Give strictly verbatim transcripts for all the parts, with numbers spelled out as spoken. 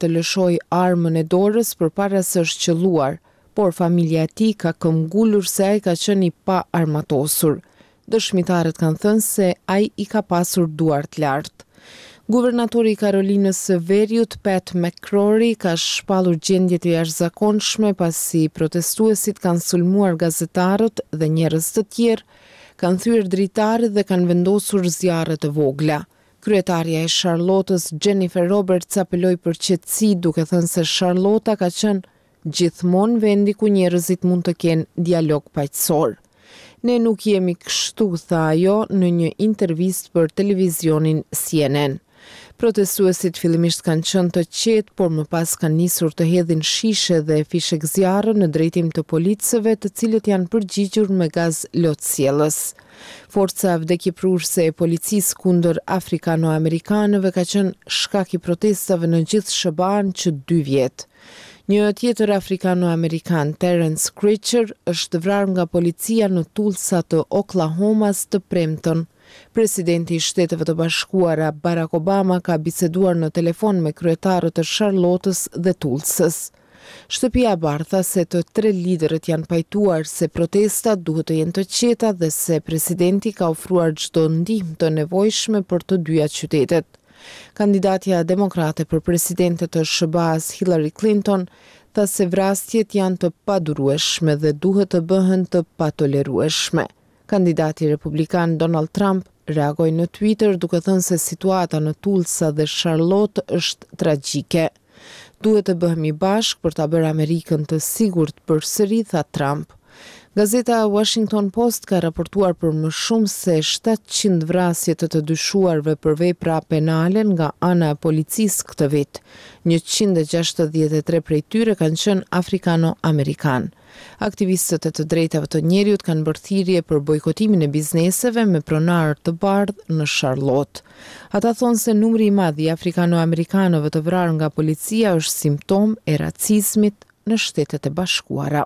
të lëshoj armën e dorës përpara se është qelluar, por familja e tij ka këmbgulur se ai ka qenë i pa armatosur. Dëshmitarët kanë thënë se ai i ka pasur duart lartë. Guvernatori i Karolinës së Veriut, Pat McCrory, ka shpallur gjendje të jashtëzakonshme pasi protestuesit kanë sulmuar gazetarët dhe njerëz të tjerë, kanë thyer dritaret dhe kanë vendosur zjarre të vogla. Kryetaria e Charlottës, Jennifer Roberts, apeloi për qetësi duke thënë se Charlotta ka qenë gjithmonë vendi ku njerëzit mund të kenë dialog paqësor. Ne nuk jemi kështu, tha ajo në një intervistë për televizionin C N N. Protestuesit fillimisht kanë qenë të qetë, por më pas kanë nisur të hedhin shishe dhe fishek zjarre në drejtim të policëve, të cilët janë përgjigjur me gaz lotësjellës. Forca vdekjeprurse e policisë kundër afrikano-amerikanëve ka qenë shkak i protestave në gjithë S B A-n që dy vjet. Një tjetër afrikano-amerikan, Terence Critcher, është vrarë nga policia në Tulsa të Oklahomas të premten. Presidenti i Shteteve të Bashkuara Barack Obama ka biseduar në telefon me kryetarët e Charlottës dhe Tulsës. Shtëpia e Bardhë tha se të tre liderët janë pajtuar se protestat duhet të jenë të qeta dhe se presidenti ka ofruar çdo ndihmë të nevojshme për të dyja qytetet. Kandidatja demokrate për presidente të S B A-s Hillary Clinton tha se vrasjet janë të padurueshme dhe duhet të bëhen të patolerueshme. Kandidati republikan Donald Trump reagoi në Twitter duke thënë se situata në Tulsa dhe Charlotte është tragjike. Duhet të bëhemi bashkë për ta bërë Amerikën të sigurt përsëri, tha Trump. Gazeta Washington Post ka raportuar për më shumë se shtatëqind vrasje të të dyshuarve për vepra penale nga ana e policisë këtë vit. njëqind e gjashtëdhjetë e tre prej tyre kanë qenë afrikano-amerikan. Aktivistët e të drejtave të njerëzit kanë bërë thirrje për bojkotimin e bizneseve me pronar të bardhë në Charlotte. Ata thonë se numri i madh i afrikano-amerikanëve të vrarë nga policia është simptom e racizmit në Shtetet e Bashkuara.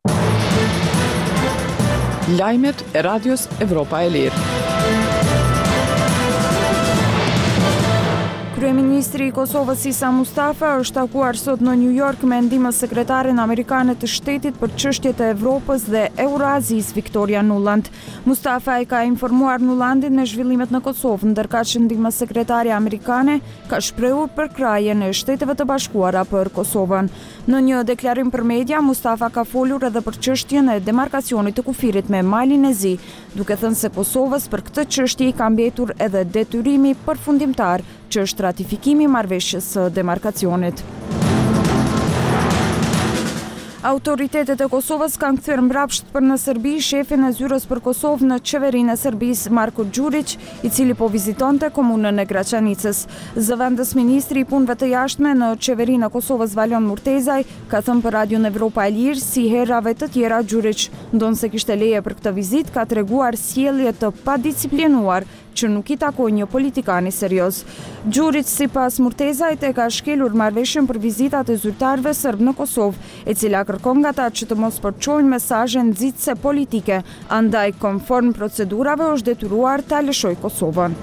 Lajmet e Radios Evropa e Lirë. Kryeministri i Kosovës Isa Mustafa është takuar sot në New York me ndihmën e sekretaren amerikane të shtetit për çështjet e Evropës dhe Eurazisë Victoria Nuland. Mustafa e ka informuar Nulandin me zhvillimet në Kosovë, ndërka që ndihma sekretare amerikane ka shprehur përkrajen e Shteteve të Bashkuara për Kosovën. Në një deklarim për media, Mustafa ka folur edhe për çështjen e demarkacionit të kufirit me malin e zi, duke thënë se Kosovës për këtë çështje i ka mbetur edhe detyrimi përfundimtar, që është ratifikimi i marrëveshjes së demarkacionit. Autoritetet e Kosovës kanë kthyer mbrapsht për në Serbi shefin e zyrës për Kosovë në qeverinë e Serbisë Marko Đurić, i cili po vizitonte komunën e Graçanicës. Zëvendës ministri i punëve të jashtme në qeverinë e Kosovës Valon Murtezaj ka thënë për Radion Evropa e Lirë si herave të tjera Đurić, ndonse kishte leje për këtë vizitë, ka treguar sjellje të padisciplinuar që nuk i takoj një politikani serioz. Đurić, sipas Murtezajt, e ka shkelur marrëveshjen për vizitat e zyrtarëve serb në Kosovë, e cila kërkon nga ata që të mos përçojnë mesazhe nxitse politike, andaj konform procedurave është detyruar ta lëshojë Kosovën.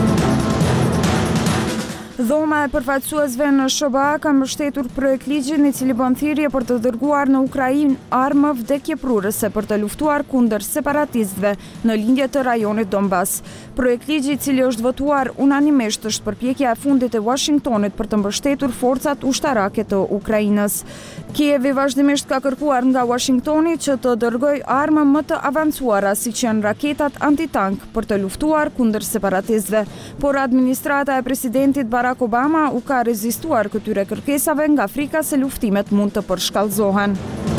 Dhoma e përfaqësuesve në S B A ka mbështetur projekt ligjin i cili bën thirrje për të dërguar në Ukrainë armë vdekjeprurëse për të luftuar kundër separatistëve në lindje të rajonit Donbas. Projekt ligji i cili është votuar unanimisht është përpjekja e fundit e Washingtonit për të mbështetur forcat ushtarake të Ukrainës. Kievi vazhdimisht ka kërkuar nga Washingtoni që të dërgojë armë më të avancuara siç janë raketat antitank për të luftuar kundër separatistëve, por administrata e presidentit Barack Obama u ka rezistuar këtyre kërkesave nga frika se luftimet mund të përshkallëzohen.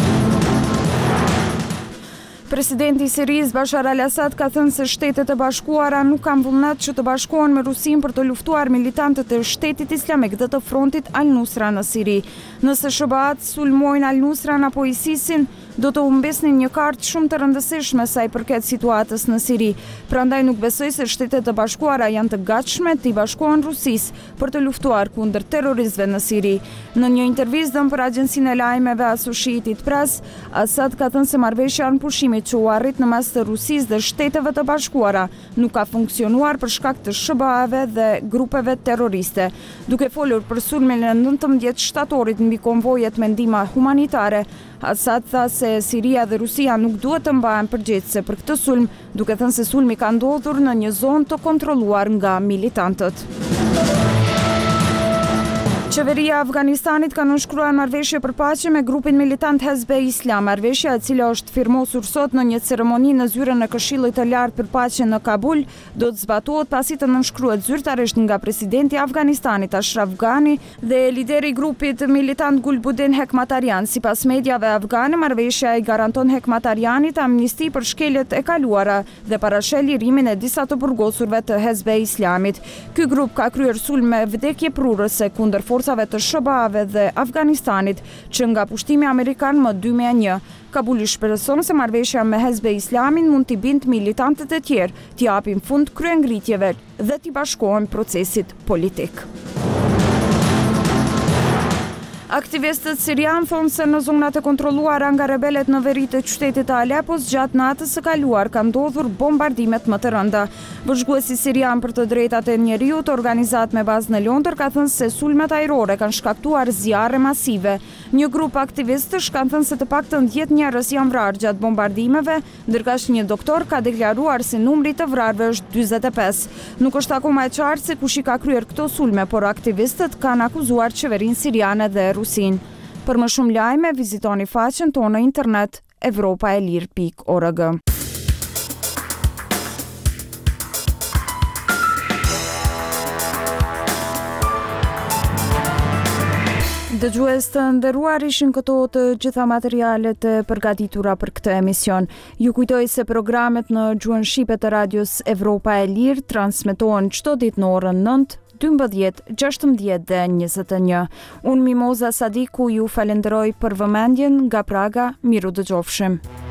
Presidenti i Sirisë Bashar al-Assad ka thënë se Shtetet e Bashkuara nuk kanë vullnet që të bashkohen me Rusinë për të luftuar militantët e Shtetit Islamik dhe të frontit Al-Nusra në Siri. Nëse S B A-t sulmojnë Al-Nusran apo ISIS-in, do të humbesnin një kartë shumë të rëndësishme sa i përket situatës në Siri. Prandaj nuk besoj se Shtetet e Bashkuara janë të gatshme të i bashkohen Rusisë për të luftuar kundër terroristëve në Siri. Në një intervistë dhënë për agjencinë e lajmeve Associated Press, Assad ka thënë se marrëveshja në pushim bashkimit që u arrit në mes të Rusisë dhe Shteteve të Bashkuara nuk ka funksionuar për shkak të S B A-ve dhe grupeve terroriste. Duke folur për sulmin e nëntëmbëdhjetë shtatorit mbi konvojet me ndihmë humanitare, Assad tha se Siria dhe Rusia nuk duhet të mbahen përgjegjëse për këtë sulm, duke thënë se sulmi ka ndodhur në një zonë të kontrolluar nga militantët. Qeveria e Afganistanit ka nënshkruar marrëveshje për paqe me grupin militant Hezbe Islam, marrëveshja e cila është firmosur sot në një ceremoni në zyrën e Këshillit të Lartë për Paqe në Kabul, do të zbatohet pasi të nënshkruhet zyrtarisht nga presidenti i Afganistanit Ashraf Ghani dhe lideri i grupit militant Gulbuddin Hekmatyarian. Sipas mediave afgane, marrëveshja i garanton Hekmatyarianit amnisti për shkeljet e kaluara dhe parashel lirimin e disa të burgosurve të Hezbe Islamit. Ky grup ka kryer sulme vdekje prurëse kundër forcave të S B A-ve dhe Afganistanit që nga pushtimi amerikan më dy mijë e një. Kabuli shpreson se marrëveshja me Hezbe Islamin mund t'i bindë militantët e tjerë, t'i japin fund kryengritjeve dhe t'i bashkohen procesit politik. Aktivistët sirian thonë se në zonat e kontrolluara nga rebelet në veri të qytetit të Alepos gjatë natës së kaluar ka ndodhur bombardimet më të rënda. Bashkuesi sirian për të drejtat e njeriut, organizat me bazë në Londër, ka thënë se sulmet ajrore kanë shkaktuar zjarre masive. Një grup aktivistësh kanë thënë se të paktën dhjetë njerëz janë vrarë gjatë bombardimeve, ndërkaq një doktor ka deklaruar se numri të vrarëve është dyzet e pesë. Nuk është akoma e qartë se kush i ka kryer këto sulme, por aktivistët kanë akuzuar qeverinë siriane dhe Rusin. Për më shumë lajme, vizitoni faqen tonë në internet europa e lir pikë org. Dëgjues të nderuar, ishin këto të gjitha materialet e përgatitura për këtë emision. Ju kujtoj se programet në gjuhën shqipe të radios Evropa e Lirë transmetohen çdo ditë në orën nëntë, dymbëdhjetë, gjashtëmbëdhjetë dhe njëzet e një. Unë Mimoza Sadiku ju falenderoj për vëmendjen nga Praga, miru dëgjofshim.